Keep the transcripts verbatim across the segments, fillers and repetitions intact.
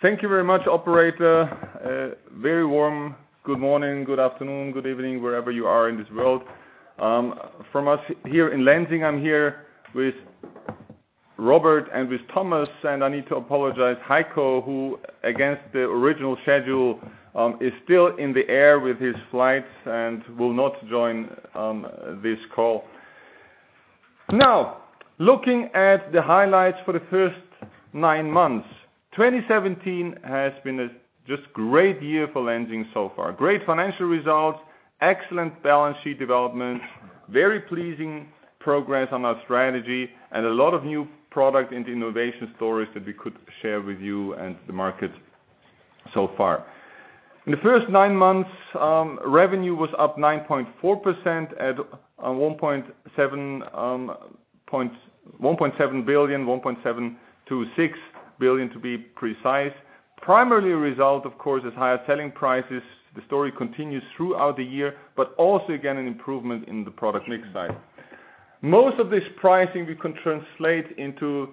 Thank you very much, operator. Uh, very warm good morning, good afternoon, good evening, wherever you are in this world. Um, from us here in Lenzing, I'm here with Robert and with Thomas, and I need to apologize, Heiko, who against the original schedule um, is still in the air with his flights and will not join um, this call. Now, looking at the highlights for the first nine months, twenty seventeen has been a just great year for Lenzing so far. Great financial results, excellent balance sheet development, very pleasing progress on our strategy, and a lot of new product and innovation stories that we could share with you and the market so far. In the first nine months, um, revenue was up nine point four percent at uh, one point seven billion, one point seven two six billion to be precise. Primarily a result, of course, is higher selling prices. The story continues throughout the year, but also again an improvement in the product mix side. Most of this pricing we can translate into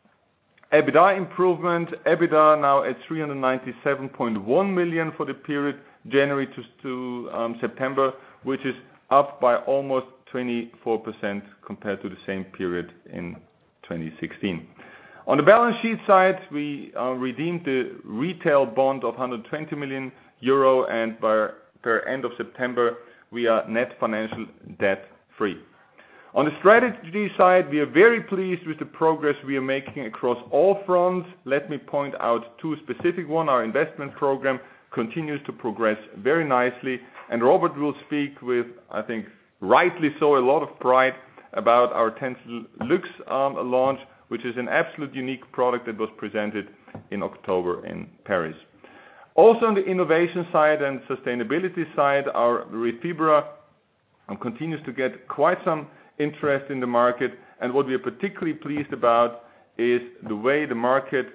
EBITDA improvement. EBITDA now at three hundred ninety-seven point one million for the period January to, to um, September, which is up by almost twenty-four percent compared to the same period in twenty sixteen. On the balance sheet side, we uh, redeemed the retail bond of one hundred twenty million euro, and by per end of September, we are net financial debt free. On the strategy side, we are very pleased with the progress we are making across all fronts. Let me point out two specific ones. Our investment program continues to progress very nicely, and Robert will speak with, I think, rightly so, a lot of pride about our Tencel Luxe um, launch, which is an absolute unique product that was presented in October in Paris. Also on the innovation side and sustainability side, our Refibra um, continues to get quite some interest in the market, and what we are particularly pleased about is the way the market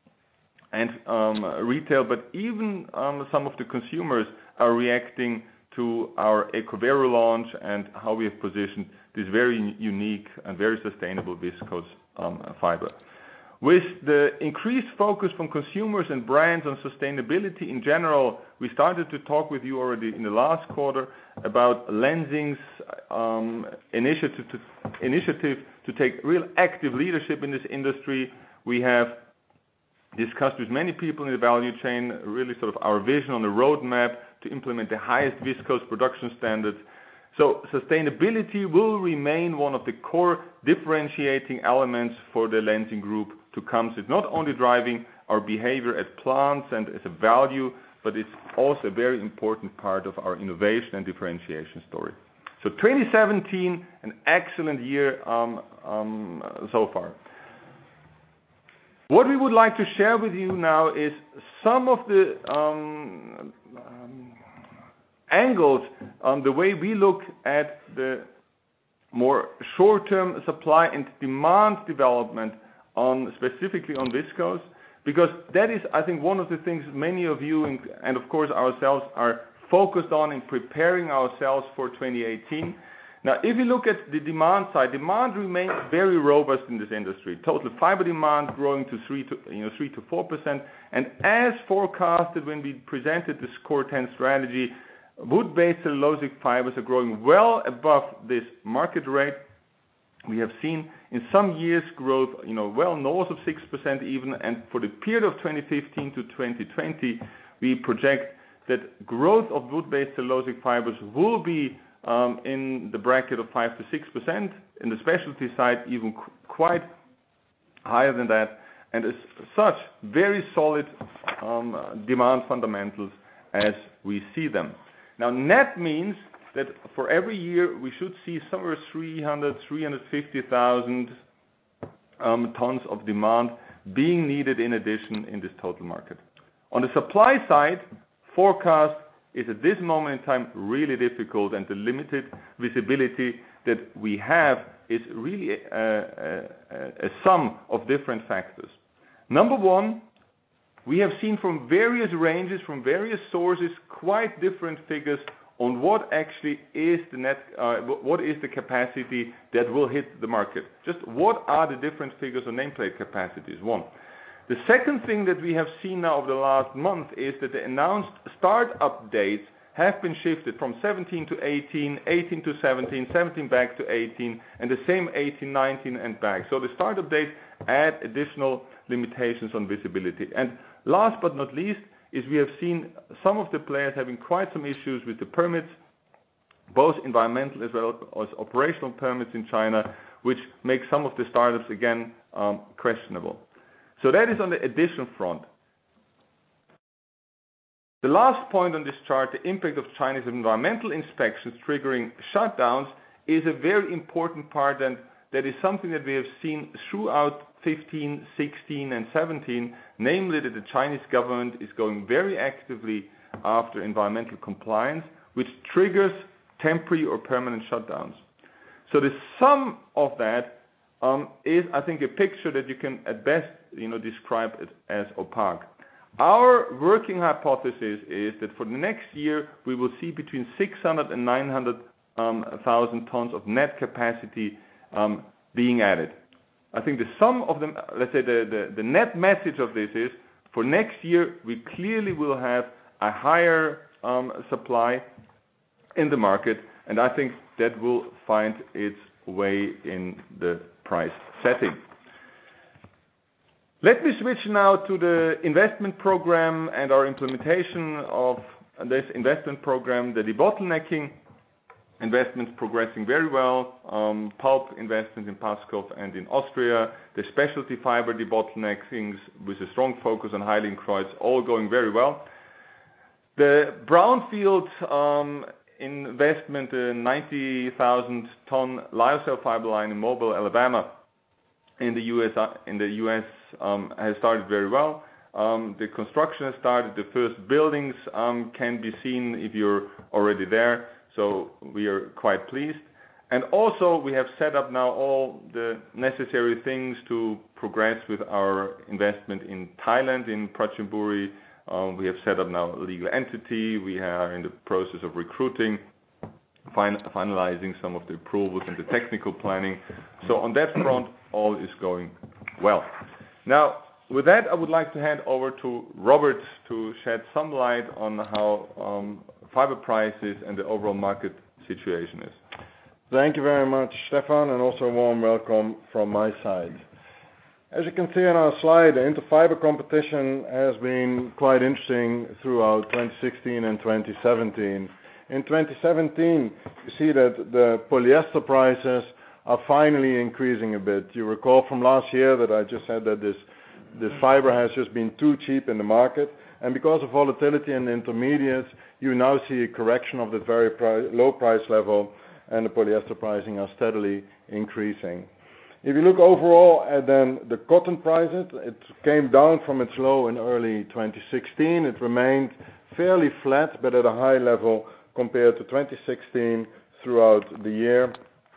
and um, retail, but even um, some of the consumers are reacting to our EcoVero launch and how we have positioned this very unique and very sustainable viscose um, fiber. With the increased focus from consumers and brands on sustainability in general, we started to talk with you already in the last quarter about Lenzing's um, initiative, to, initiative to take real active leadership in this industry. We have discussed with many people in the value chain really sort of our vision on the roadmap to implement the highest viscose production standards. So sustainability will remain one of the core differentiating elements for the Lenzing Group to come. So it's not only driving our behavior at plants and as a value, but it's also a very important part of our innovation and differentiation story. So twenty seventeen, an excellent year um, um, so far. What we would like to share with you now is some of the um, um, angles on the way we look at the more short-term supply and demand development on specifically on viscose, because that is, I think, one of the things many of you and, and of course ourselves are focused on in preparing ourselves for twenty eighteen. Now, if you look at the demand side, demand remains very robust in this industry. Total fiber demand growing to three to you know three to four percent, and as forecasted when we presented this Core ten strategy, wood-based cellulosic fibers are growing well above this market rate. We have seen in some years growth, you know, well north of six percent even, and for the period of twenty fifteen to twenty twenty, we project that growth of wood-based cellulosic fibers will be um, in the bracket of five to six percent. In the specialty side, even qu- quite higher than that, and as such, very solid um, demand fundamentals as we see them. Now, net means that for every year we should see somewhere three hundred, three hundred fifty thousand um, tons of demand being needed in addition in this total market. On the supply side, forecast is at this moment in time really difficult, and the limited visibility that we have is really a, a, a sum of different factors. Number one, we have seen from various ranges, from various sources, quite different figures on what actually is the net, uh, what is the capacity that will hit the market. Just what are the different figures on nameplate capacities? One. The second thing that we have seen now over the last month is that the announced start-up dates have been shifted from seventeen to eighteen, eighteen to seventeen, seventeen back to eighteen, and the same eighteen, nineteen and back. So the start-up dates add additional limitations on visibility. And last but not least is we have seen some of the players having quite some issues with the permits, both environmental as well as operational permits in China, which make some of the startups again um, questionable. So that is on the addition front. The last point on this chart, the impact of Chinese environmental inspections triggering shutdowns, is a very important part, and that is something that we have seen throughout fifteen, sixteen and seventeen, namely that the Chinese government is going very actively after environmental compliance, which triggers temporary or permanent shutdowns. So the sum of that um, is, I think, a picture that you can at best, you know, describe it as opaque. Our working hypothesis is that for the next year we will see between six hundred and nine hundred thousand um, tons of net capacity um, being added. I think the sum of them, let's say the, the, the net message of this is, for next year we clearly will have a higher um, supply in the market, and I think that will find its way in the price setting. Let me switch now to the investment program and our implementation of this investment program. The debottlenecking investments progressing very well. Um, pulp investments in Paskov and in Austria. The specialty fiber debottleneckings with a strong focus on Heiligenkreuz, all going very well. The brownfield um, investment, a ninety thousand ton lyocell fiber line in Mobile, Alabama, in the U S, in the U S um, has started very well. Um, the construction has started. The first buildings um, can be seen if you're already there. So we are quite pleased. And also we have set up now all the necessary things to progress with our investment in Thailand, in Prachinburi. Um, we have set up now a legal entity. We are in the process of recruiting, fin finalizing some of the approvals and the technical planning. So on that front, all is going well. Now, with that, I would like to hand over to Robert to shed some light on how um, fiber prices and the overall market situation is. Thank you very much, Stefan, and also a warm welcome from my side. As you can see on our slide, the interfiber competition has been quite interesting throughout twenty sixteen and twenty seventeen. In twenty seventeen, you see that the polyester prices are finally increasing a bit. You recall from last year that I just said that this this fiber has just been too cheap in the market, and because of volatility in the intermediates, you now see a correction of the very pri low price level, and the polyester pricing are steadily increasing. If you look overall at then the cotton prices, it came down from its low in early twenty sixteen. It remained fairly flat, but at a high level compared to twenty sixteen throughout the year.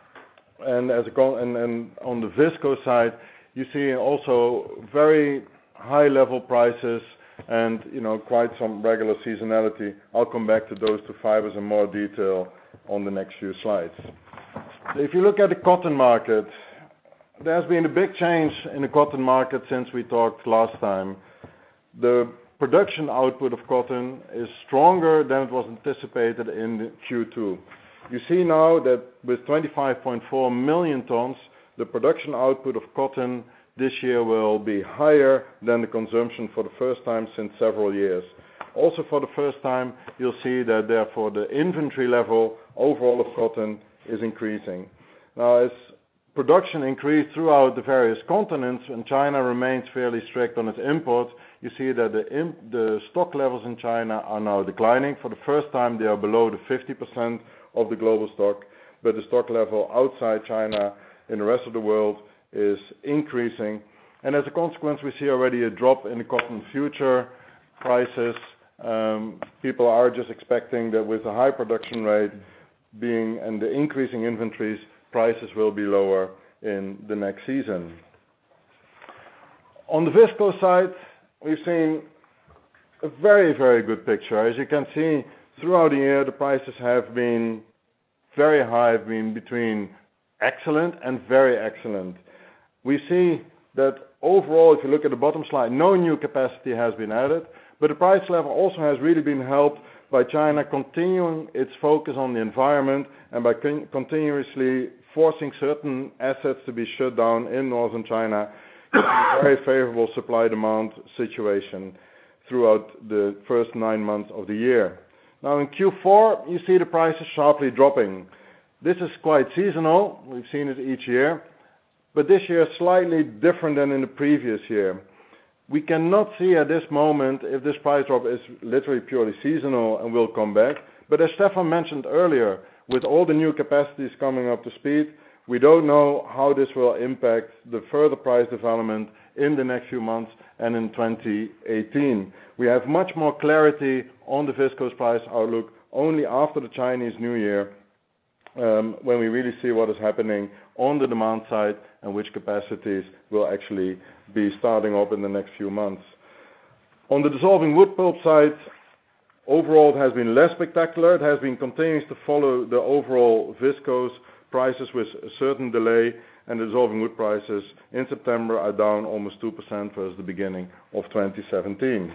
And as a con and, and on the viscose side, you see also very high level prices and, you know, quite some regular seasonality. I'll come back to those two fibers in more detail on the next few slides. If you look at the cotton market, there's been a big change in the cotton market since we talked last time. The production output of cotton is stronger than it was anticipated in Q two. You see now that with twenty-five point four million tons, the production output of cotton this year will be higher than the consumption for the first time since several years. Also for the first time, you'll see that therefore the inventory level overall of cotton is increasing. Now, as production increased throughout the various continents and China remains fairly strict on its imports, you see that the, imp the stock levels in China are now declining. For the first time, they are below the fifty percent of the global stock, but the stock level outside China in the rest of the world is increasing. And as a consequence, we see already a drop in the cotton future prices. Um, people are just expecting that with the high production rate being and the increasing inventories, prices will be lower in the next season. On the viscose side, we've seen a very, very good picture. As you can see, throughout the year, the prices have been very high, have been between excellent and very excellent. We see that overall, if you look at the bottom slide, no new capacity has been added, but the price level also has really been helped by China continuing its focus on the environment and by con- continuously forcing certain assets to be shut down in northern China, in a very favorable supply-demand situation throughout the first nine months of the year. Now in Q four, you see the prices sharply dropping. This is quite seasonal. We've seen it each year, but this year slightly different than in the previous year. We cannot see at this moment if this price drop is literally purely seasonal and will come back. But as Stefan mentioned earlier, with all the new capacities coming up to speed, we don't know how this will impact the further price development in the next few months and in twenty eighteen. We have much more clarity on the viscose price outlook only after the Chinese New Year, um, when we really see what is happening on the demand side and which capacities will actually be starting up in the next few months. On the dissolving wood pulp side, overall it has been less spectacular. It has been continuing to follow the overall viscose prices with a certain delay, and the dissolving wood prices in September are down almost two percent versus the beginning of twenty seventeen.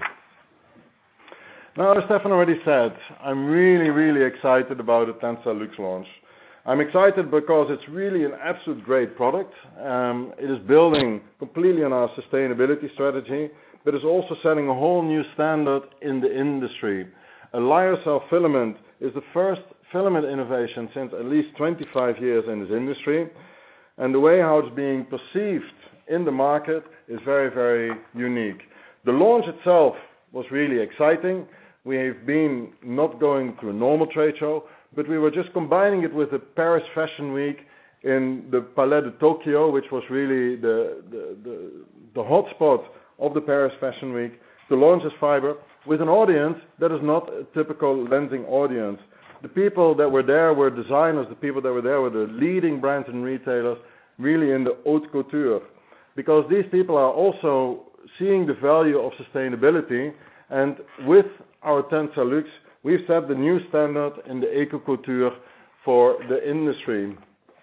Now, as Stefan already said, I'm really, really excited about the TENCEL Luxe launch. I'm excited because it's really an absolute great product. Um, it is building completely on our sustainability strategy, but it's also setting a whole new standard in the industry. A lyocell filament is the first filament innovation since at least twenty-five years in this industry, and the way how it's being perceived in the market is very, very unique. The launch itself was really exciting. We have been not going to a normal trade show, but we were just combining it with the Paris Fashion Week in the Palais de Tokyo, which was really the, the, the, the hot spot of the Paris Fashion Week, to launch this fiber with an audience that is not a typical Lenzing audience. The people that were there were designers, the people that were there were the leading brands and retailers, really in the haute couture, because these people are also seeing the value of sustainability, and with our TENCEL Luxe, we've set the new standard in the eco-couture for the industry.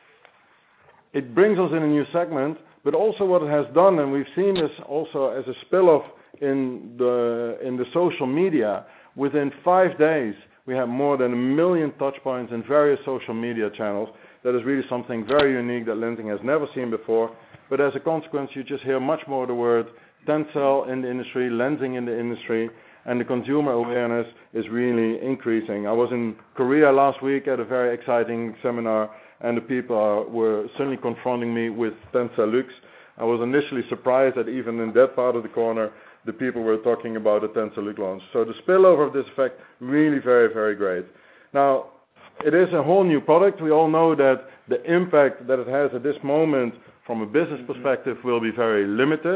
It brings us in a new segment, but also what it has done, and we've seen this also as a spill-off in the in the social media. Within five days, we have more than a million touch points in various social media channels. That is really something very unique that Lenzing has never seen before. But as a consequence, you just hear much more the word TENCEL in the industry, Lenzing in the industry, and the consumer awareness is really increasing. I was in Korea last week at a very exciting seminar, and the people are, were suddenly confronting me with TENCEL Luxe. I was initially surprised that even in that part of the corner, the people were talking about the TENCEL Luxe launch. So the spillover of this effect, really very, very great. Now, it is a whole new product. We all know that the impact that it has at this moment from a business perspective will be very limited.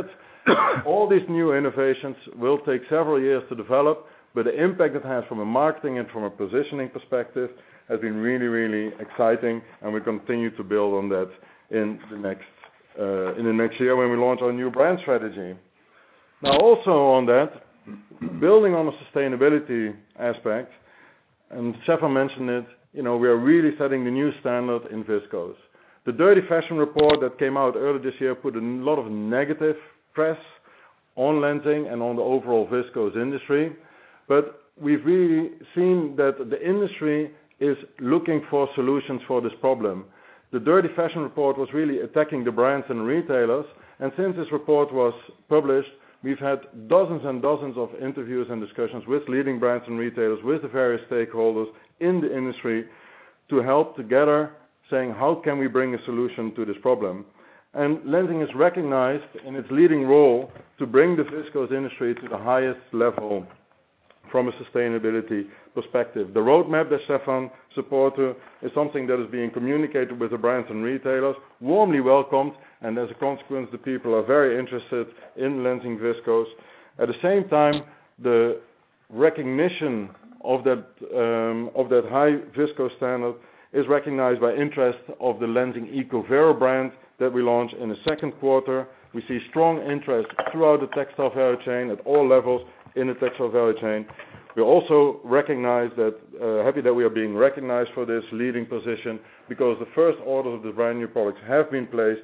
All these new innovations will take several years to develop, but the impact it has from a marketing and from a positioning perspective has been really, really exciting, and we continue to build on that in the next uh, in the next year when we launch our new brand strategy. Now, also on that, building on the sustainability aspect, and Stefan mentioned it, you know, we are really setting the new standard in viscose. The Dirty Fashion report that came out earlier this year put a lot of negative press on Lenzing and on the overall viscose industry, but we've really seen that the industry is looking for solutions for this problem. The Dirty Fashion report was really attacking the brands and retailers, and since this report was published, we've had dozens and dozens of interviews and discussions with leading brands and retailers, with the various stakeholders in the industry, to help together saying how can we bring a solution to this problem. And Lenzing is recognized in its leading role to bring the viscose industry to the highest level from a sustainability perspective. The roadmap that Stefan supported is something that is being communicated with the brands and retailers, warmly welcomed, and as a consequence the people are very interested in Lenzing viscose. At the same time, the recognition of that, um, of that high viscose standard is recognized by interest of the Lenzing EcoVero brand that we launched in the second quarter. We see strong interest throughout the textile value chain at all levels in the textile value chain. We also recognize that, uh, happy that we are being recognized for this leading position, because the first orders of the brand new products have been placed,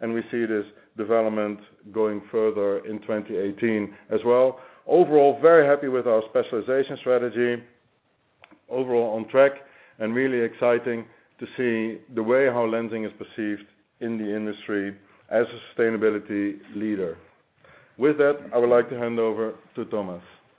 and we see this development going further in twenty eighteen as well. Overall, very happy with our specialization strategy. Overall on track, and really exciting to see the way how Lenzing is perceived in the industry as a sustainability leader. With that, I would like to hand over to Thomas.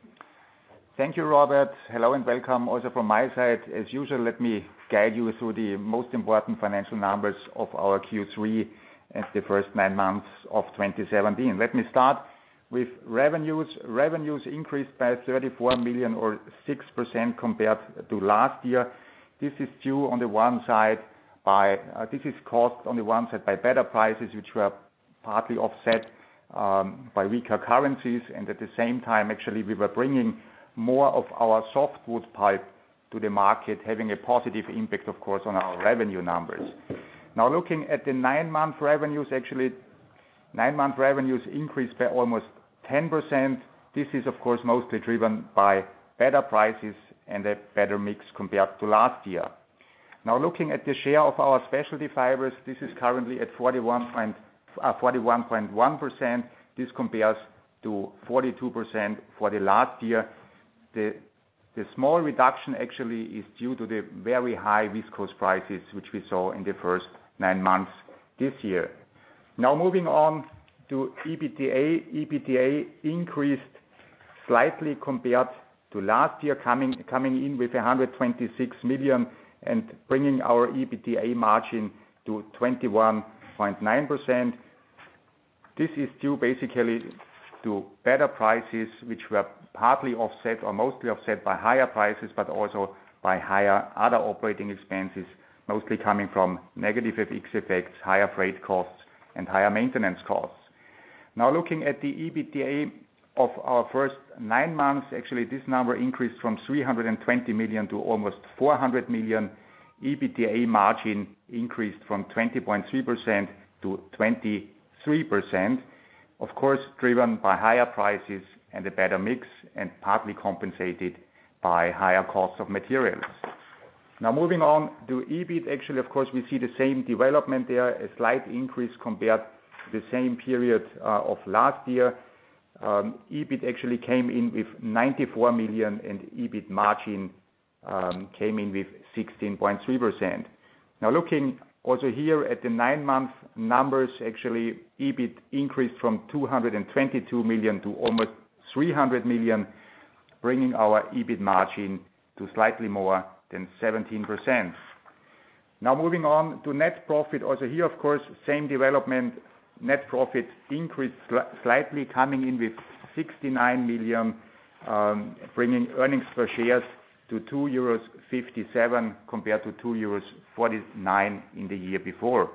Thank you, Robert. Hello and welcome also from my side. As usual, let me guide you through the most important financial numbers of our Q three and the first nine months of twenty seventeen. Let me start with revenues. Revenues increased by thirty-four million or six percent compared to last year. This is due on the one side by, uh, this is caused on the one side by better prices, which were partly offset um, by weaker currencies, and at the same time, actually, we were bringing more of our softwood pulp to the market, having a positive impact, of course, on our revenue numbers. Now, looking at the nine-month revenues, actually, nine-month revenues increased by almost ten percent. This is, of course, mostly driven by better prices and a better mix compared to last year. Now, looking at the share of our specialty fibers, this is currently at forty-one point one percent. This compares to forty-two percent for the last year. The, the small reduction actually is due to the very high viscose prices which we saw in the first nine months this year. Now moving on to EBITDA. EBITDA increased slightly compared to last year, coming coming in with one hundred twenty-six million and bringing our EBITDA margin to twenty-one point nine percent. This is due basically to better prices, which were partly offset or mostly offset by higher prices, but also by higher other operating expenses, mostly coming from negative F X effects, higher freight costs, and higher maintenance costs. Now looking at the EBITDA of our first nine months, actually this number increased from three hundred twenty million to almost four hundred million. EBITDA margin increased from twenty point three percent to twenty-three percent. Of course, driven by higher prices and a better mix, and partly compensated by higher costs of materials. Now moving on to E B I T, actually, of course, we see the same development there, a slight increase compared to the same period uh, of last year. Um, E B I T actually came in with ninety-four million, and E B I T margin um, came in with sixteen point three percent. Now looking also here at the nine-month numbers, actually, E B I T increased from two hundred twenty-two million to almost three hundred million, bringing our E B I T margin to slightly more than seventeen percent. Now moving on to net profit. Also here, of course, same development. Net profit increased sl- slightly, coming in with sixty-nine million, um, bringing earnings per share to two euros fifty-seven compared to two euros forty-nine in the year before.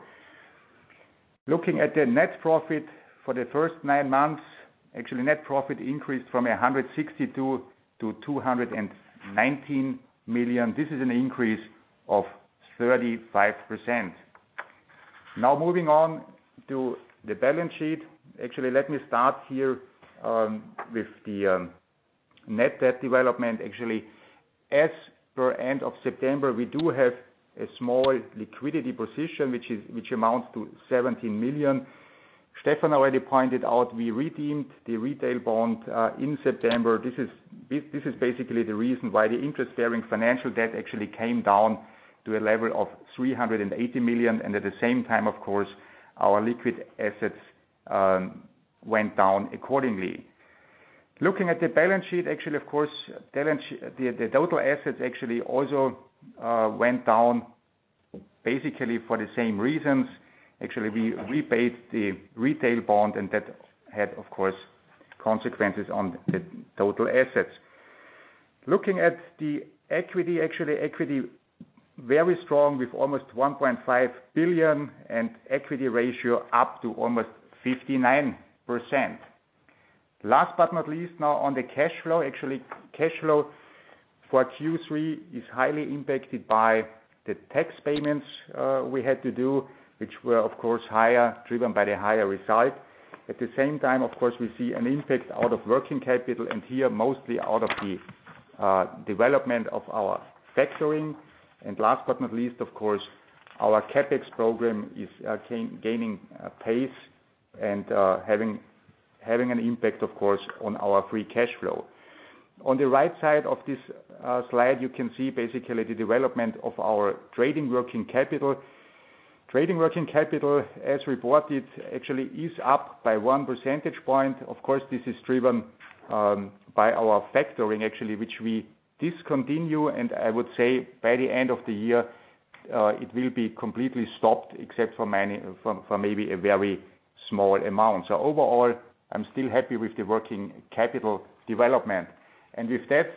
Looking at the net profit for the first nine months, actually net profit increased from one hundred sixty-two to two hundred nineteen million. This is an increase of thirty-five percent. Now moving on to the balance sheet. Actually, let me start here um, with the um, net debt development. Actually, as per end of September, we do have a small liquidity position, which is which amounts to seventeen million. Stefan already pointed out we redeemed the retail bond uh, in September. This is this is basically the reason why the interest-bearing financial debt actually came down to a level of three hundred eighty million, and at the same time, of course, our liquid assets um, went down accordingly. Looking at the balance sheet, actually, of course, balance sheet, the, the total assets actually also uh, went down basically for the same reasons. Actually, we repaid the retail bond, and that had, of course, consequences on the total assets. Looking at the equity, actually, equity very strong with almost one point five billion, and equity ratio up to almost fifty-nine percent. Last but not least, now on the cash flow. Actually, cash flow for Q three is highly impacted by the tax payments uh, we had to do, which were, of course, higher, driven by the higher result. At the same time, of course, we see an impact out of working capital, and here mostly out of the uh, development of our factoring. And last but not least, of course, our CapEx program is uh, gaining uh, pace and uh, having having an impact, of course, on our free cash flow. On the right side of this uh, slide, you can see basically the development of our trading working capital. Trading working capital, as reported, actually is up by one percentage point. Of course, this is driven um, by our factoring, actually, which we discontinue, and I would say by the end of the year, uh, it will be completely stopped, except for, many, for, for maybe a very small amount. So overall, I'm still happy with the working capital development. And with that,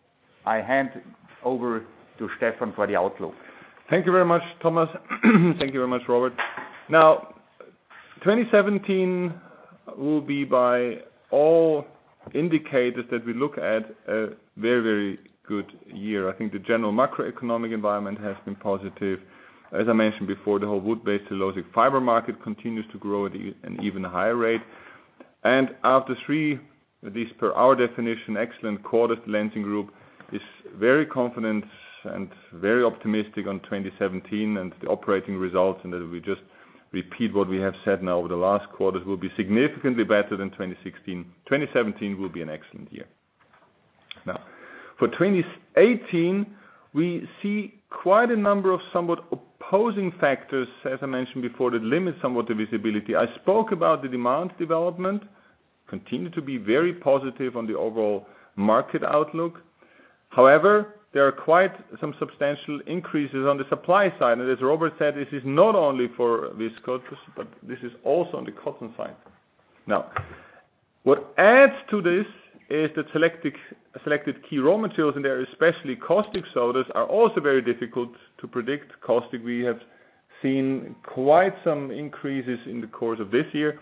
I hand over to Stefan for the outlook. Thank you very much, Thomas. Thank you very much, Robert. Now, twenty seventeen will be, by all indicators that we look at, a very, very good year. I think the general macroeconomic environment has been positive. As I mentioned before, the whole wood-based cellulosic fiber market continues to grow at an even higher rate. And after three, at least per our definition, excellent quarters, the Lenzing Group is very confident and very optimistic on twenty seventeen, and the operating results, and that we just repeat what we have said now over the last quarters, will be significantly better than twenty sixteen. twenty seventeen will be an excellent year. Now, for twenty eighteen, we see quite a number of somewhat opposing factors, as I mentioned before, that limit somewhat the visibility. I spoke about the demand development, continue to be very positive on the overall market outlook. However, there are quite some substantial increases on the supply side, and as Robert said, this is not only for viscose, but this is also on the cotton side. Now, what adds to this is that selected, selected key raw materials, and there especially caustic sodas, are also very difficult to predict. Caustic, we have seen quite some increases in the course of this year,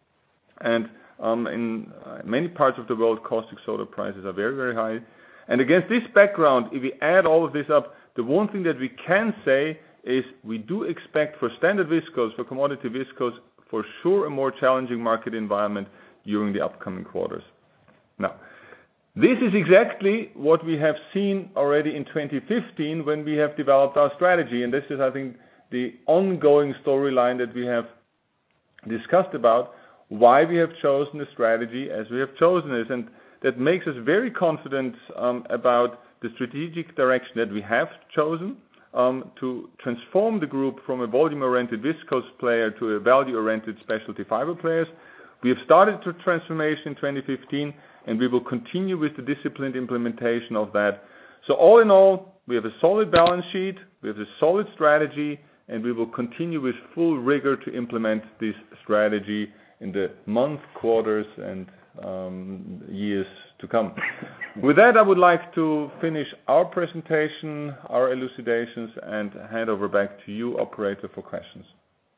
and um, in uh, many parts of the world, caustic soda prices are very, very high. And against this background, if we add all of this up, the one thing that we can say is we do expect for standard viscose, for commodity viscose, for sure a more challenging market environment during the upcoming quarters. Now, this is exactly what we have seen already in twenty fifteen when we have developed our strategy, and this is, I think, the ongoing storyline that we have discussed about, why we have chosen the strategy as we have chosen it, and that makes us very confident um, about the strategic direction that we have chosen um, to transform the group from a volume-oriented viscose player to a value-oriented specialty fiber players. We have started the transformation in twenty fifteen, and we will continue with the disciplined implementation of that. So all in all, we have a solid balance sheet, we have a solid strategy, and we will continue with full rigor to implement this strategy in the months, quarters, and um, years to come. With that, I would like to finish our presentation, our elucidations, and hand over back to you, operator, for questions.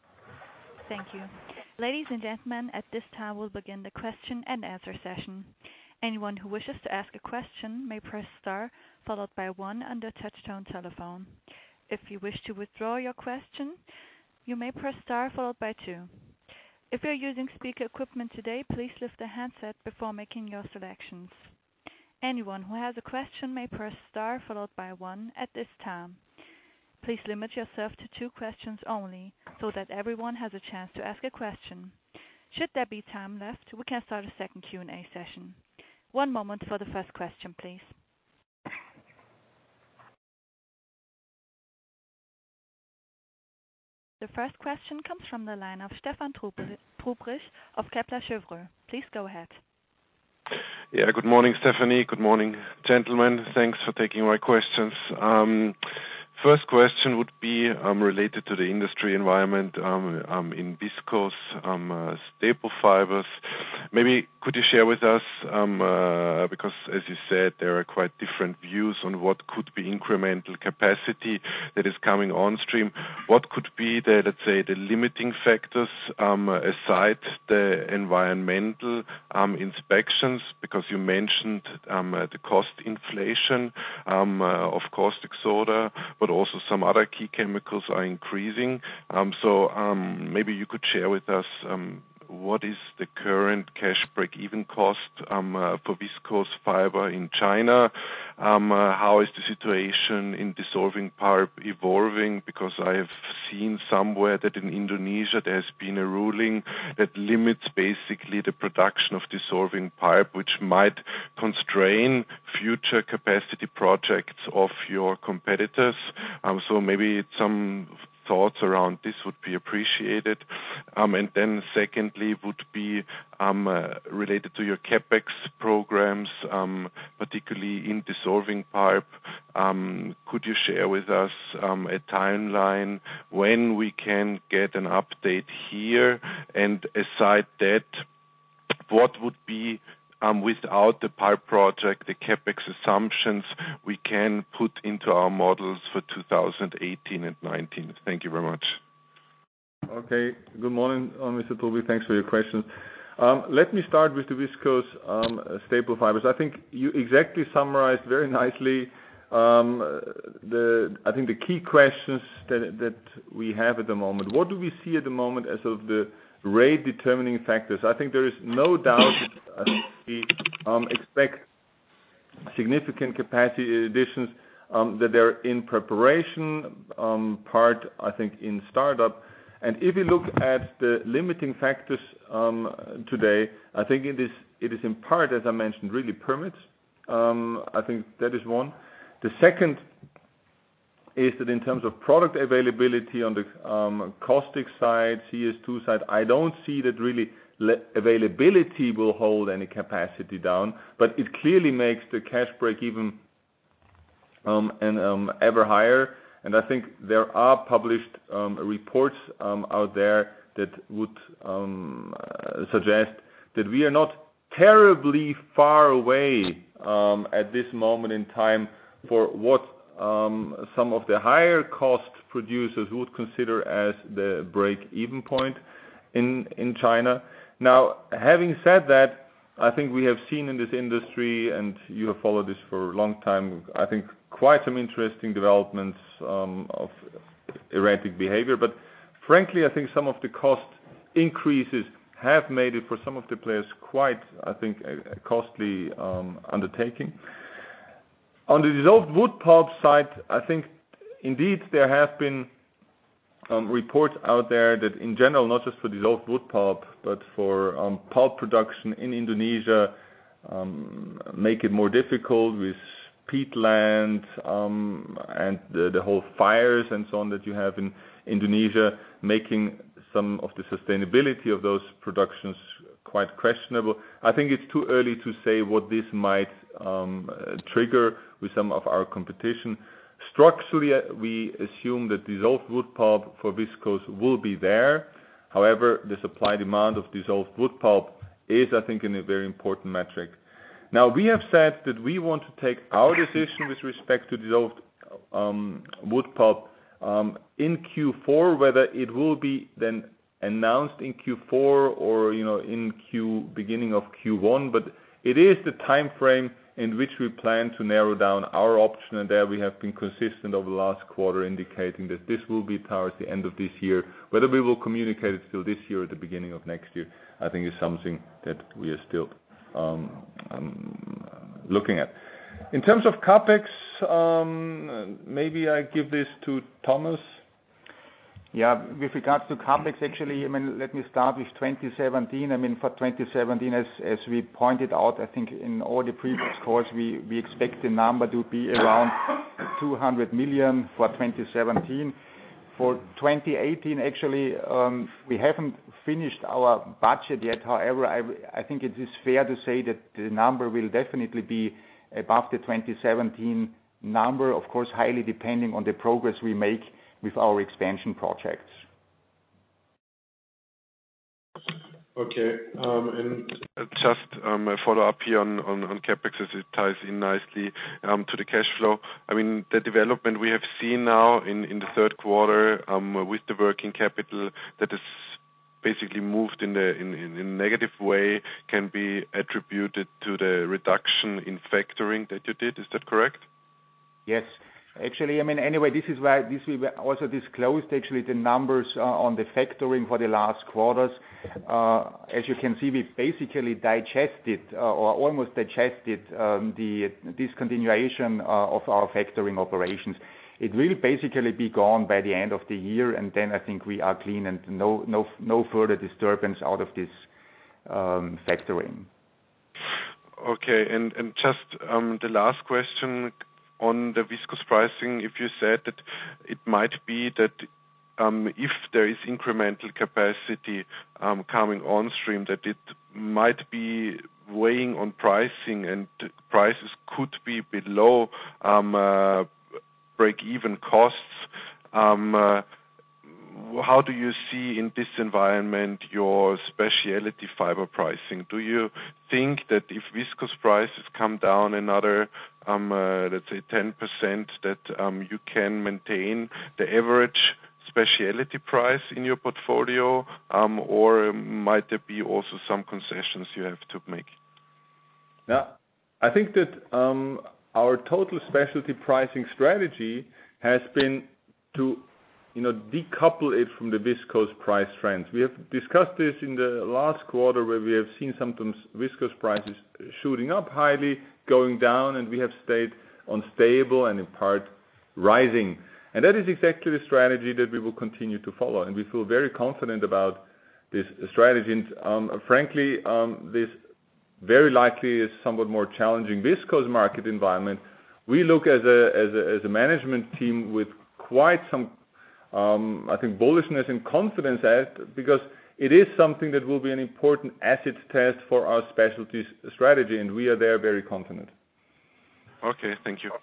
Thank you. Ladies and gentlemen, at this time we'll begin the question and answer session. Anyone who wishes to ask a question may press star followed by one on their touch-tone telephone. If you wish to withdraw your question, you may press star followed by two. If you're using speaker equipment today, please lift the handset before making your selections. Anyone who has a question may press star followed by one at this time. Please limit yourself to two questions only, so that everyone has a chance to ask a question. Should there be time left, we can start a second Q and A session. One moment for the first question, please. The first question comes from the line of Stefan Trubrich of Kepler Cheuvreux. Please go ahead. Yeah, good morning, Stephanie. Good morning, gentlemen. Thanks for taking my questions. Um, First question would be um, related to the industry environment um, um, in viscose um, uh, staple fibers. Maybe could you share with us, um, uh, because as you said, there are quite different views on what could be incremental capacity that is coming on stream. What could be the, let's say, the limiting factors um, aside the environmental um, inspections? Because you mentioned um, uh, the cost inflation um, uh, of caustic soda, but also some other key chemicals are increasing. Um, so um, maybe you could share with us um, what is the current cash break-even cost um, uh, for viscose fiber in China, Um, uh, how is the situation in dissolving pulp evolving? Because I have seen somewhere that in Indonesia there has been a ruling that limits basically the production of dissolving pulp, which might constrain future capacity projects of your competitors. Um, so maybe some thoughts around this would be appreciated. Um, and then secondly would be um, uh, related to your CapEx programs, um, particularly in dissolving pulp. Um, could you share with us um, a timeline when we can get an update here? And aside that, what would be Um, without the pulp project, the CapEx assumptions we can put into our models for two thousand eighteen and nineteen? Thank you very much. Okay. Good morning, uh, Mister Tobey. Thanks for your questions. Um, let me start with the viscose um, staple fibers. I think you exactly summarized very nicely um, the I think the key questions that that we have at the moment. What do we see at the moment as of the rate determining factors? I think there is no doubt that I think we um, expect significant capacity additions, um, that they're in preparation, um, part I think in startup. And if you look at the limiting factors um, today, I think it is it is in part, as I mentioned, really permits. Um, I think that is one. The second is that in terms of product availability on the um, caustic side, C S two side, I don't see that really le- availability will hold any capacity down, but it clearly makes the cash break even um, and um, ever higher. And I think there are published um, reports um, out there that would um, uh, suggest that we are not terribly far away um, at this moment in time for what um, some of the higher cost producers would consider as the break-even point in in China. Now, having said that, I think we have seen in this industry, and you have followed this for a long time, I think quite some interesting developments um, of erratic behavior. But frankly, I think some of the cost increases have made it for some of the players quite, I think, a, a costly um, undertaking. On the dissolved wood pulp side, I think indeed there have been um, reports out there that in general, not just for dissolved wood pulp, but for um, pulp production in Indonesia, um, make it more difficult with peatland um, and the, the whole fires and so on that you have in Indonesia, making some of the sustainability of those productions quite questionable. I think it's too early to say what this might um, uh, trigger with some of our competition. Structurally, uh, we assume that dissolved wood pulp for viscose will be there. However, the supply-demand of dissolved wood pulp is, I think, a very important metric. Now, we have said that we want to take our decision with respect to dissolved um, wood pulp um, in Q four, whether it will be then announced in Q four or, you know, in Q beginning of Q one, but it is the time frame in which we plan to narrow down our option, and there we have been consistent over the last quarter, indicating that this will be towards the end of this year. Whether we will communicate it still this year or at the beginning of next year, I think is something that we are still um, um, looking at. In terms of CapEx, um, maybe I give this to Thomas. Yeah, with regards to CapEx, actually, I mean, let me start with twenty seventeen. I mean, for twenty seventeen, as as we pointed out, I think in all the previous calls, we we expect the number to be around two hundred million for twenty seventeen. For twenty eighteen, actually, um, we haven't finished our budget yet. However, I I think it is fair to say that the number will definitely be above the twenty seventeen number, of course, highly depending on the progress we make with our expansion projects. Okay. Um, and just um, a follow-up here on, on, on CapEx, as it ties in nicely um, to the cash flow. I mean, the development we have seen now in, in the third quarter um, with the working capital that is basically moved in the in, in, in a negative way can be attributed to the reduction in factoring that you did. Is that correct? Yes. Actually, I mean, anyway, this is why this we also disclosed actually the numbers uh, on the factoring for the last quarters. Uh, as you can see, we basically digested uh, or almost digested um, the discontinuation uh, of our factoring operations. It will basically be gone by the end of the year, and then I think we are clean and no no no further disturbance out of this um, factoring. Okay, and and just um, the last question on the viscose pricing. If you said that it might be that um, if there is incremental capacity um, coming on stream, that it might be weighing on pricing and prices could be below um, uh, break-even costs. Um, uh, how do you see in this environment your specialty fiber pricing? Do you think that if viscose prices come down another, um, uh, let's say ten percent, that um, you can maintain the average specialty price in your portfolio, um, or might there be also some concessions you have to make? Now, I think that um, our total specialty pricing strategy has been to, you know, decouple it from the viscose price trends. We have discussed this in the last quarter, where we have seen sometimes viscose prices shooting up highly, going down, and we have stayed on stable and in part rising. And that is exactly the strategy that we will continue to follow. And we feel very confident about this strategy. And um, frankly, um, this very likely is somewhat more challenging viscose market environment. We look as a as a, as a management team with quite some Um, I think bullishness and confidence at, because it is something that will be an important acid test for our specialties strategy, and we are there very confident. Okay, thank you.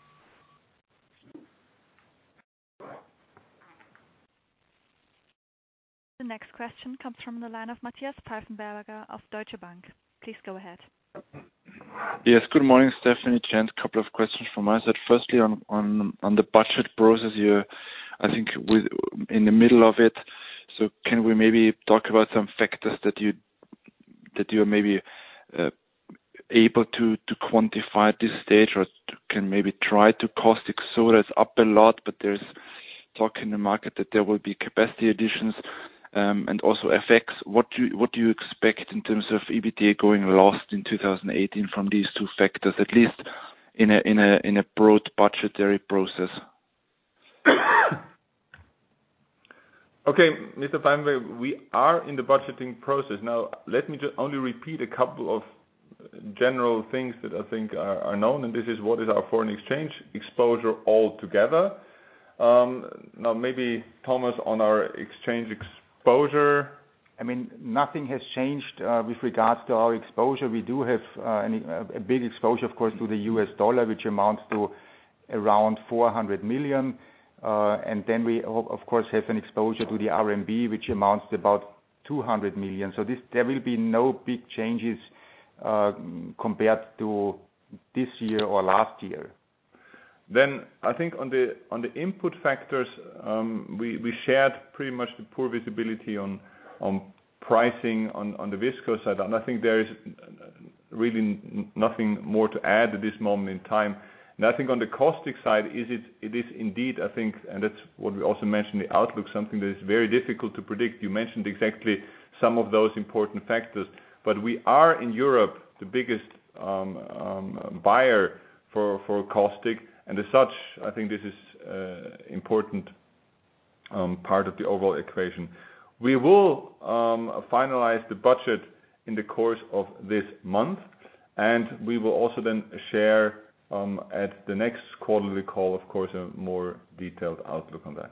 The next question comes from the line of Matthias Pfeifenberger of Deutsche Bank. Please go ahead. Yes, good morning, Stephanie, Gent. A couple of questions from my side. Firstly, on on on the budget process, you, I think, with in the middle of it. So, can we maybe talk about some factors that you that you are maybe uh, able to to quantify at this stage, or to, can maybe try to? Caustic soda is up a lot, but there's talk in the market that there will be capacity additions. Um, and also F X. What do you, what do you expect in terms of E B T A going lost in two thousand eighteen from these two factors, at least in a in a in a broad budgetary process? Okay, Mister Pfeifenberger, we are in the budgeting process now. Let me just only repeat a couple of general things that I think are, are known, and this is what is our foreign exchange exposure altogether. Um, now, maybe Thomas on our exchange exposure. Exposure. I mean, nothing has changed uh, with regards to our exposure. We do have uh, an, a big exposure, of course, to the U S dollar, which amounts to around four hundred million. Uh, and then we, of course, have an exposure to the R M B, which amounts to about two hundred million. So this, there will be no big changes uh, compared to this year or last year. Then I think on the on the input factors, um, we we shared pretty much the poor visibility on on pricing on on the viscose side, and I think there is really nothing more to add at this moment in time. And I think on the caustic side, is it it is indeed, I think, and that's what we also mentioned in the outlook, something that is very difficult to predict. You mentioned exactly some of those important factors, but we are in Europe the biggest um, um, buyer for for caustic. And as such, I think this is uh, important um, part of the overall equation. We will um, finalize the budget in the course of this month, and we will also then share um, at the next quarterly call, of course, a more detailed outlook on that.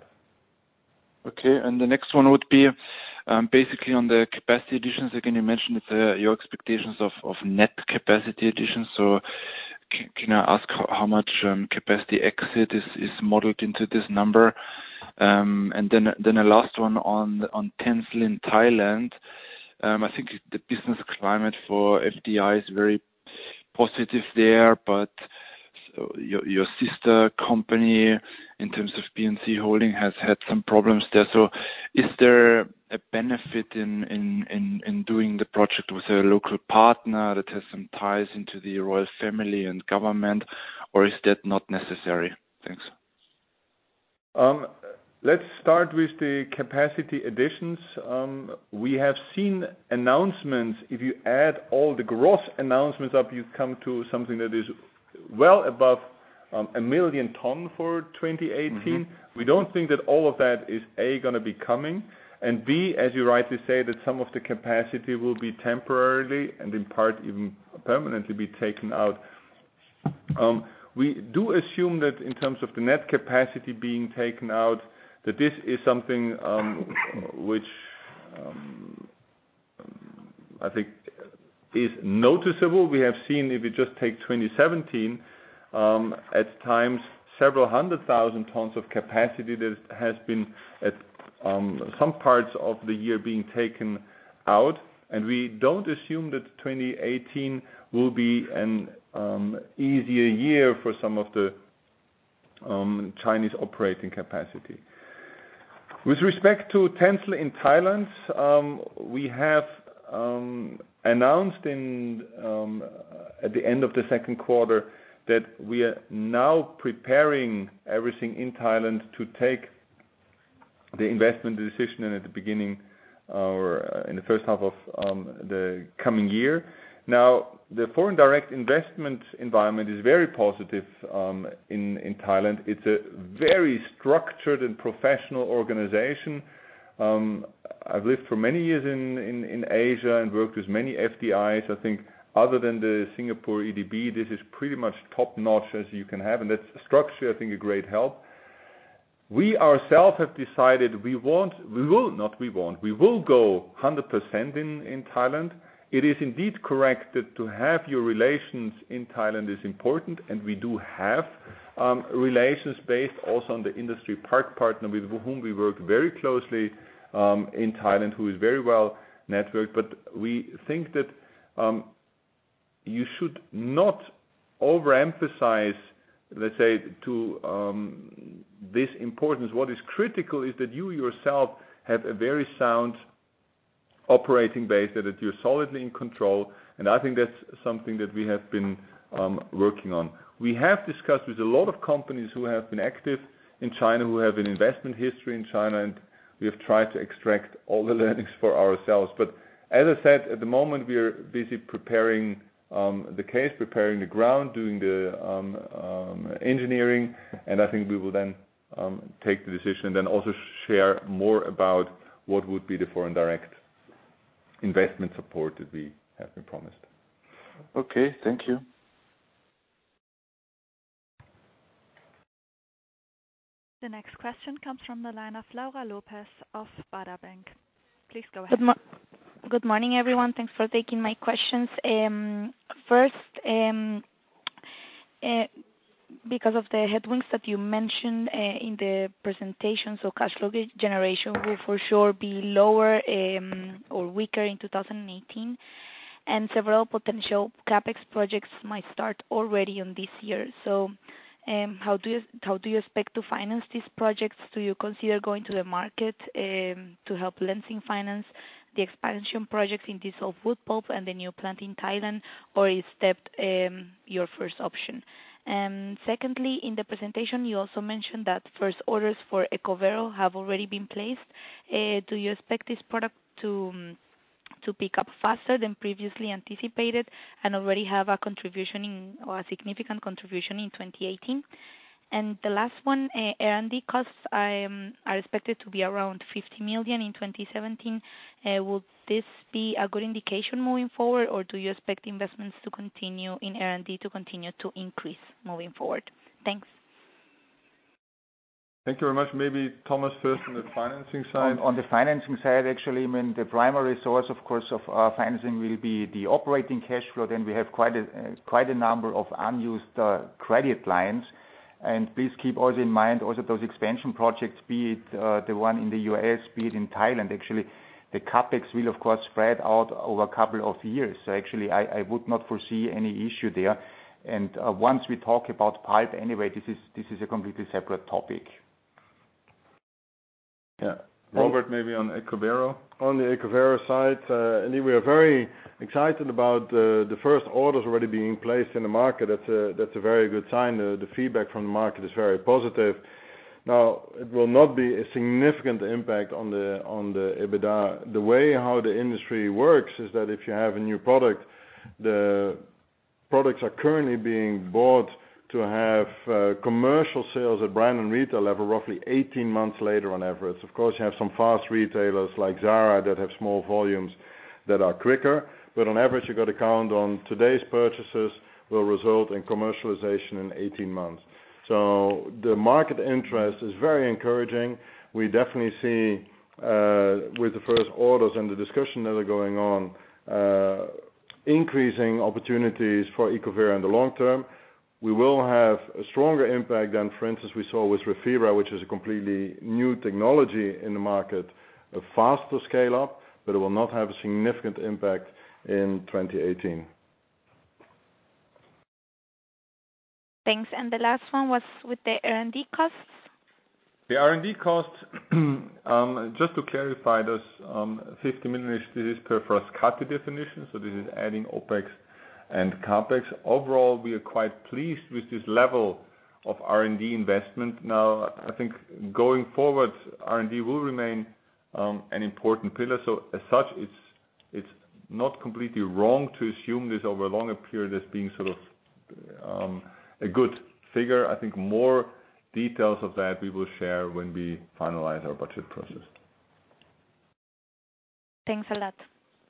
Okay, and the next one would be um, basically on the capacity additions. Again, you mentioned it's, uh, your expectations of, of net capacity additions. So can, can I ask how, how much um, capacity exit is, is modeled into this number? Um, and then then a last one on on Tencel in Thailand. Um, I think the business climate for F D I is very positive there, but so your, your sister company in terms of P and C Holding has had some problems there. So is there a benefit in, in, in, in doing the project with a local partner that has some ties into the royal family and government, or is that not necessary? Thanks. Um, let's start with the capacity additions. Um, we have seen announcements. If you add all the gross announcements up, you come to something that is well above um, a million ton for twenty eighteen. Mm-hmm. We don't think that all of that is A, going to be coming, and B, as you rightly say, that some of the capacity will be temporarily and in part even permanently be taken out. Um, we do assume that in terms of the net capacity being taken out, that this is something um, which um, I think is noticeable. We have seen, if you just take twenty seventeen, um, at times several hundred thousand tons of capacity that has been at um, some parts of the year being taken out, and we don't assume that twenty eighteen will be an um, easier year for some of the um, Chinese operating capacity. With respect to Tensile in Thailand, um, we have um, announced in um, at the end of the second quarter that we are now preparing everything in Thailand to take the investment decision and at the beginning uh, or in the first half of um, the coming year. Now, the foreign direct investment environment is very positive um, in, in Thailand. It's a very structured and professional organization. Um, I've lived for many years in, in, in Asia and worked with many F D Is. I think other than the Singapore E D B, this is pretty much top-notch as you can have, and that's structure, I think, a great help. We ourselves have decided we want, we will, not we want, we will go one hundred percent in, in Thailand. It is indeed correct that to have your relations in Thailand is important, and we do have um, relations based also on the industry park partner with whom we work very closely um, in Thailand, who is very well networked. But we think that um, you should not overemphasize, let's say, to um, this importance. What is critical is that you yourself have a very sound operating base, that you're solidly in control, and I think that's something that we have been um, working on. We have discussed with a lot of companies who have been active in China, who have an investment history in China, and we have tried to extract all the learnings for ourselves. But as I said, at the moment we are busy preparing um, the case, preparing the ground, doing the um, um, engineering, and I think we will then um, take the decision and then also share more about what would be the foreign direct investment support that we have been promised. Okay, thank you. The next question comes from the line of Laura Lopez of Baader Bank. Please go ahead. Good, mo- good morning, everyone. Thanks for taking my questions. Um, first, um, uh, because of the headwinds that you mentioned uh, in the presentation, so cash flow generation will for sure be lower um, or weaker in two thousand eighteen, and several potential capex projects might start already on this year. So, um, how do you how do you expect to finance these projects? Do you consider going to the market um, to help Lenzing finance the expansion projects in dissolved wood pulp and the new plant in Thailand, or is that um, your first option? Um, secondly, in the presentation, you also mentioned that first orders for EcoVero have already been placed. Uh, do you expect this product to um, to pick up faster than previously anticipated and already have a contribution in, or a significant contribution in twenty eighteen? And the last one, uh, R and D costs um, are expected to be around fifty million in twenty seventeen. Uh, would this be a good indication moving forward, or do you expect investments to continue in R and D to continue to increase moving forward? Thanks. Thank you very much. Maybe Thomas first on the financing side. On, on the financing side, actually, I mean, the primary source, of course, of our financing will be the operating cash flow. Then we have quite a uh, quite a number of unused uh, credit lines. And please keep also in mind also those expansion projects, be it uh, the one in the U S, be it in Thailand. Actually, the capex will, of course, spread out over a couple of years. So actually, I, I would not foresee any issue there. And uh, once we talk about pulp, anyway, this is this is a completely separate topic. Yeah. Robert, maybe on EcoVero? On the EcoVero side, uh, indeed, we are very excited about uh, the first orders already being placed in the market. That's a that's a very good sign. The, the feedback from the market is very positive. Now, it will not be a significant impact on the on the EBITDA. The way how the industry works is that if you have a new product, the products are currently being bought to have uh, commercial sales at brand and retail level roughly eighteen months later on average. Of course, you have some fast retailers like Zara that have small volumes that are quicker, but on average, you got to count on today's purchases will result in commercialization in eighteen months. So the market interest is very encouraging. We definitely see uh, with the first orders and the discussion that are going on, uh, increasing opportunities for Ecovera in the long term. We will have a stronger impact than, for instance, we saw with Refira, which is a completely new technology in the market, a faster scale up, but it will not have a significant impact in twenty eighteen. Thanks. And the last one was with the R and D costs. The R and D costs, um, just to clarify, those um, fifty million, this is per Frascati definition, so this is adding OPEX and CAPEX. Overall, we are quite pleased with this level of R and D investment. Now, I think going forward, R and D will remain um, an important pillar. So as such, it's it's not completely wrong to assume this over a longer period as being sort of um, a good figure. I think more details of that we will share when we finalize our budget process. Thanks a lot.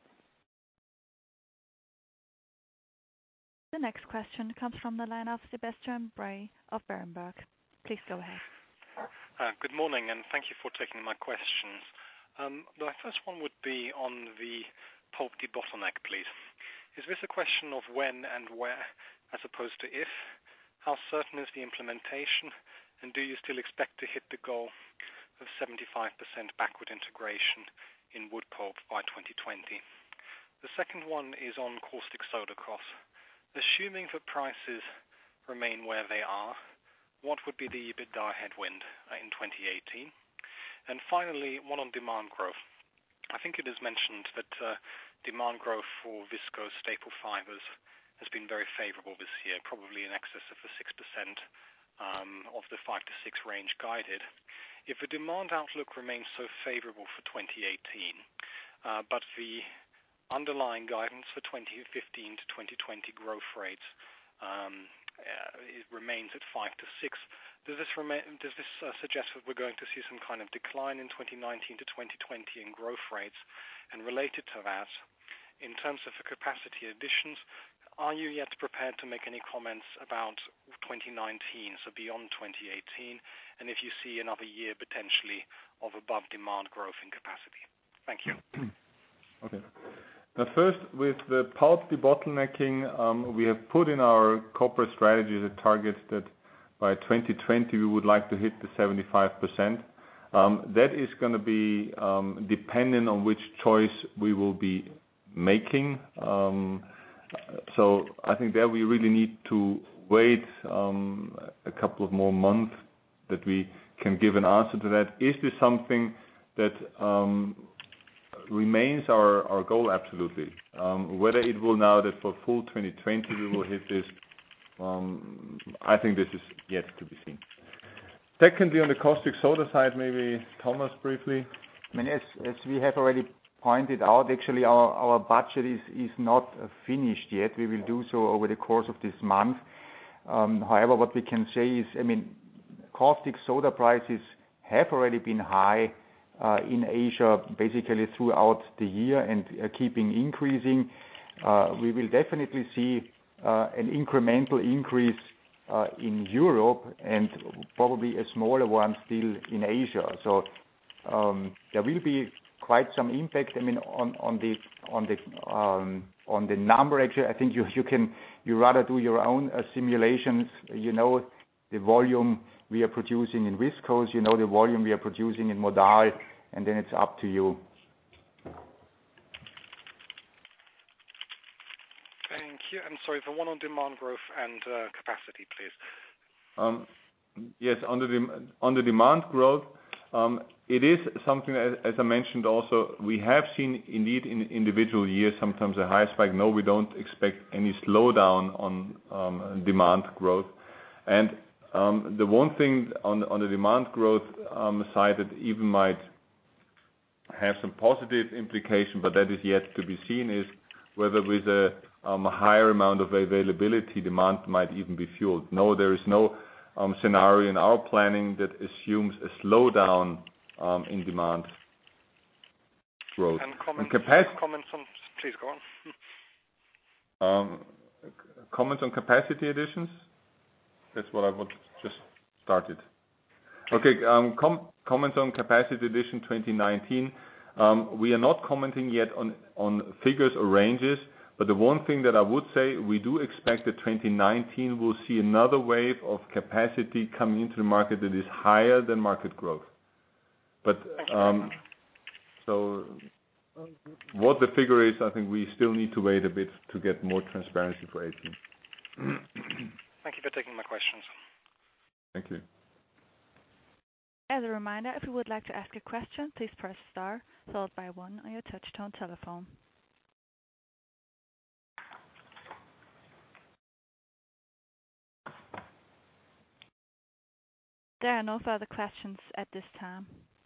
The next question comes from the line of Sebastian Bray of Berenberg. Please go ahead. Uh, good morning, and thank you for taking my questions. Um, my first one would be on the pulp debottleneck, please. Is this a question of when and where, as opposed to if? How certain is the implementation, and do you still expect to hit the goal of seventy-five percent backward integration in wood pulp by twenty twenty? The second one is on caustic soda costs. Assuming that prices remain where they are, what would be the EBITDA headwind in twenty eighteen? And finally, one on demand growth. I think it is mentioned that uh, demand growth for viscose staple fibers has been very favorable this year, probably in excess of the six percent um, of the five to six range guided. If the demand outlook remains so favorable for twenty eighteen, uh, but the underlying guidance for twenty fifteen to twenty twenty growth rates um, uh, it remains at five to six, does this, remain, does this uh, suggest that we're going to see some kind of decline in twenty nineteen to twenty twenty in growth rates? And related to that, in terms of the capacity additions, are you yet prepared to make any comments about twenty nineteen, so beyond twenty eighteen, and if you see another year potentially of above demand growth in capacity? Thank you. Okay. Now first, with the pulp debottlenecking, um, we have put in our corporate strategy the target that by twenty twenty we would like to hit the seventy-five percent. Um, that is going to be um, dependent on which choice we will be making. Um, So I think there we really need to wait um, a couple of more months that we can give an answer to that. Is this something that um, remains our, our goal? Absolutely. Um, whether it will now that for full twenty twenty we will hit this, um, I think this is yet to be seen. Secondly, on the caustic soda side, maybe Thomas briefly. I mean, as, as we have already pointed out, actually our, our budget is, is not uh, finished yet. We will do so over the course of this month. Um, however, what we can say is, I mean, caustic soda prices have already been high uh, in Asia basically throughout the year and uh, keeping increasing. Uh, we will definitely see uh, an incremental increase uh, in Europe and probably a smaller one still in Asia. So um, there will be quite some impact. I mean, on, on the on the um, on the number. Actually, I think you you can you rather do your own uh, simulations. You know the volume we are producing in viscose. You know the volume we are producing in modal, and then it's up to you. Thank you. I'm sorry, the one on demand growth and uh, capacity, please. Um, yes, on the dem- on the demand growth. Um, it is something, as, as I mentioned also, we have seen indeed in individual years sometimes a high spike. No, we don't expect any slowdown on um, demand growth. And Um, the one thing on, on the demand growth um, side that even might have some positive implication, but that is yet to be seen, is whether with a, um, a higher amount of availability, demand might even be fueled. No, there is no um, scenario in our planning that assumes a slowdown um, in demand growth. And comments, and capacity, comments on, please go on. um, comments on capacity additions? That's what I would just started. Okay, um, com- comments on capacity addition twenty nineteen. Um, we are not commenting yet on, on figures or ranges, but the one thing that I would say, we do expect that twenty nineteen will see another wave of capacity coming into the market that is higher than market growth. But um, so what the figure is, I think we still need to wait a bit to get more transparency for eighteen. Thank you for taking my questions. Thank you. As a reminder, if you would like to ask a question, please press star followed by one on your touch-tone telephone. There are no further questions at this time.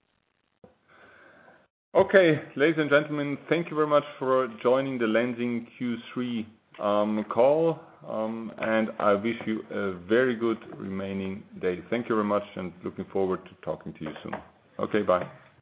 Okay, ladies and gentlemen, thank you very much for joining the Lenzing Q three um, call, um, and I wish you a very good remaining day. Thank you very much, and looking forward to talking to you soon. Okay, bye.